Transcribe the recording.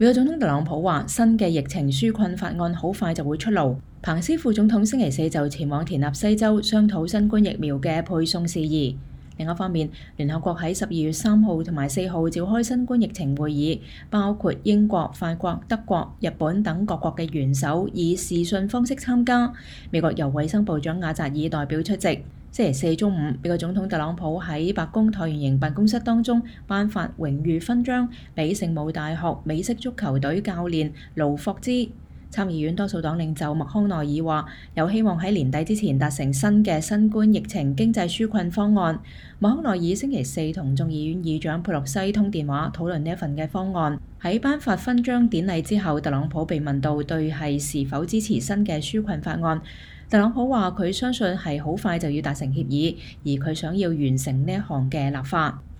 美國總統特朗普話，新嘅疫情紓困法案好快就會出爐。彭斯副總統星期四就前往田納西州商討新冠疫苗嘅配送事宜。另一方面，聯合國喺12月3號同埋4號召開新冠疫情會議，包括英國、法國、德國、日本等各國嘅元首以視訊方式參加。美國由衛生部長阿扎爾代表出席。星期四中午，美國總統特朗普喺白宮橢圓形辦公室當中頒發榮譽勳章俾聖母大學美式足球隊教練盧霍茲。參議院多數黨領袖麥康奈爾話，有希望喺年底之前達成新嘅新冠疫情經濟紓困方案。麥康奈爾星期四同眾議院議長佩洛西通電話討論呢一份嘅方案。喺頒發勳章典禮之後，特朗普被問到對係是否支持新嘅紓困法案。特朗普話佢相信係好快就要達成協議，而佢想要完成呢一項嘅立法。